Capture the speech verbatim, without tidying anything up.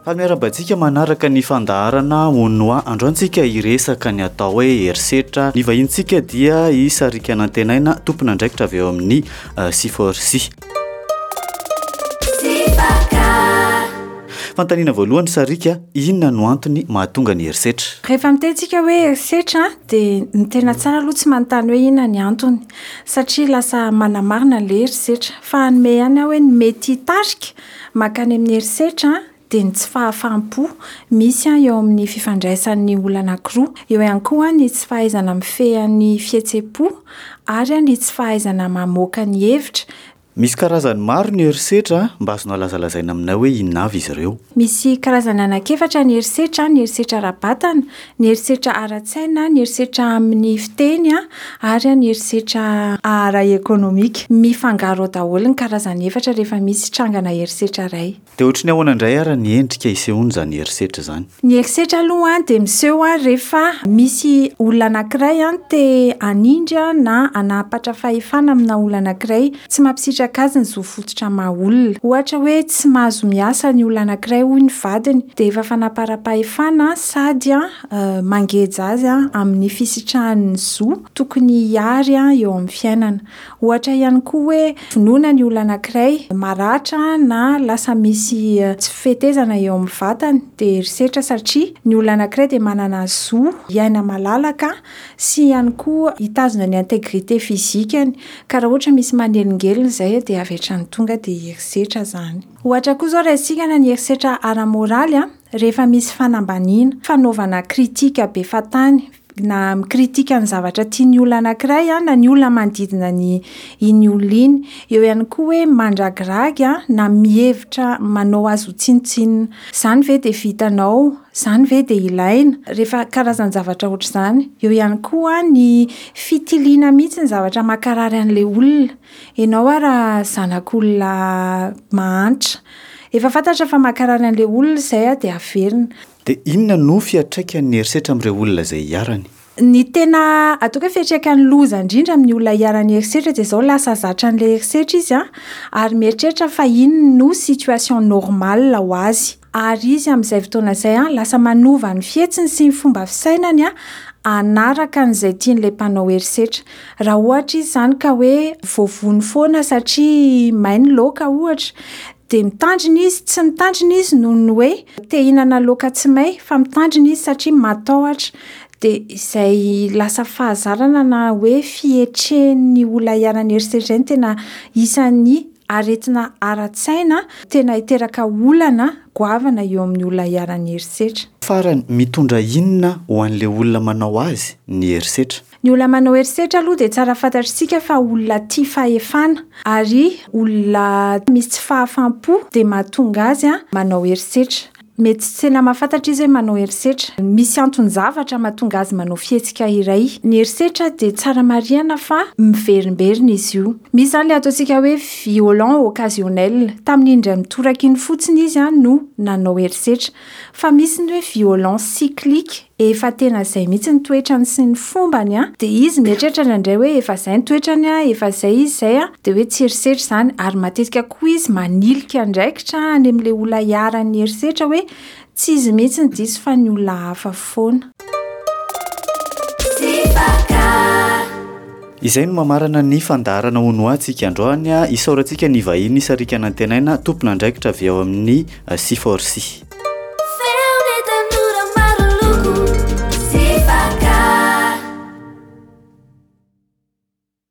Fa miarabantsika manaraka ny fandaharana honoa androantsika hiresaka ny atao hoe herisetra. Ny vahintsika dia i Sarika Nantenaina tompona andraikitra avy eo amin'ny uh, Siforsi. Fantaniana voalohany Sarika, inona no antony mahatonga ny herisetra? Rehefa mitentsika hoe herisetra dia ny tena tsara aloha tsy manontany hoe inona ny antony satria lasa manamarina le herisetra. Fa anome ihany aho hoe ny mety hitarika makany amin'ny herisetra dia ny tsy fahafaham-po misy eo amin'ny fifandraisan'ny olona anankiroa, eo ihany koa ny tsy fahaizana mifehan'ny fihetsem-po ary ny tsy fahaizana mamoaka ny hevitra. Misy karazany maro ny herisetra, mba azonao lazalazaina aminao hoe inona avy izy ireo? Misy karazana anankiefatra ny herisetra, ny herisetra ara-batana, ny herisetra ara-tsaina, ny herisetra amin'ny fiteny ary ny herisetra ara-ekônomika. Mifangaro daholo ny karazany efatra rehefa misy trangana herisetra iray. Dia ohatry ny ahoana indray ara ny endrika isehony zany herisetra zany? Ny herisetra aloha dia miseho rehefa misy olona anankiray te hanindra na hanapatra fahefana amina olona anankiray, tsy mampisitra azy ny zo fototra maha olona. Ohatra hoe tsy mahazo miasa ny olona anankiray hoy ny vadiny dia efa fanapara-pahefana sady uh, mangeja azy amin'ny fisitrahan'ny zo tokony hiary eo amin'ny fiainana. Ohatra ihany koa hoe vonoina ny olona anankiray maratra na lasa misy uh, tsy fitezana eo amin'ny vatany dia herisetra satria ny olona anankiray dia manana zo hiaina malalaka sy ihany koa hitazona ny intégrité fizikany, ka raha ohatra misy manelingelina izay dia avy ny tonga dia herisetra zany. Ohatra koa zao resika ny herisetra ara-moraly rehefa misy fanambaniana, fanaovana kritika be fatany na mikritika ny zavatra tian'ny olona anankiray na ny olona manodidina ny iny olona iny. Eo ihany koa hoe mandragiragy na mihevitra manao azy ho tsinotsinona. Izany ve dia vitanao? Izany ve dia ilaina? Rehefa karazany zavatra ohatra izany. Eo ihany koa ny fitiliana mihitsy ny zavatra makarary an'ilay olona. Ianao raha zanak'olona mahantra, efa fantatra fa makarary an'ilay olona izay dia averina. Dia inona no fiantraikan'ny herisetra amin'ireo olona izay hiarany? Ny tena ataoko hoe fiantraikan'ny loza indrindra amin'ny olona hiarany herisetra dia izao lasa zatra an'ilay herisetra izy ary mieritreritra fa iny no situation normale ho azy. Ary izy amin'izay fotoana izay lasa manova ny fihetsiny sy ny fomba fisainany anaraka an'izay tian'ilay mpanao herisetra. Raha ohatra izy izany ka hoe voavony foana satria mainy laoka ohatra, dia mitandrina izy, tsy mitandrina izy noho ny hoe te hihinana laoka tsy may, fa mitandrina izy satria matahotra. Dia izay lasa fahazarana na hoe fihetrehan'ny olona hiarany herisetra izay tena isan'ny aretina ara-tsaina tena hiteraka olana goavana eo amin'ny olona hiarany herisetra. Farany mitondra inona ho an'ilay olona manao azy ny herisetra? Ny olona manao herisetra aloha dia tsara fantatritsika fa olona tia fahefana ary olona misy tsy fahafaham-po dia mahatonga azy manao herisetra. Mety tsy tena mahafantatra izy hoe manao herisetra. Misy antony zavatra mahatonga azy manao fihetsika iray. Ny herisetra dia tsara marihana fa miverimberina izy io. Misy izany ilay ataontsika hoe violent occasionnel. Tamin'ny indray mitoraka iny fotsiny izy no nanao herisetra. Fa misy ny hoe violent cyclique. Efa tena izay mihitsy ny toetrany sy ny fombany dia izy mieritreritra indraindray hoe efa izay ny toetrany efa izay izy izay dia hoe tsy herisetra izany. Ary matetika koa izy manilika andraikitra any amin'ilay olona hiarany herisetra hoe tsy izy mihitsy ny diso fa ny olona hafa foana. Izay no mamarana ny fandaharana honoantsika androany, isaorantsika ny vahiny Sarika Nantenaina tompona andraikitra avy eo amin'ny Siforsi.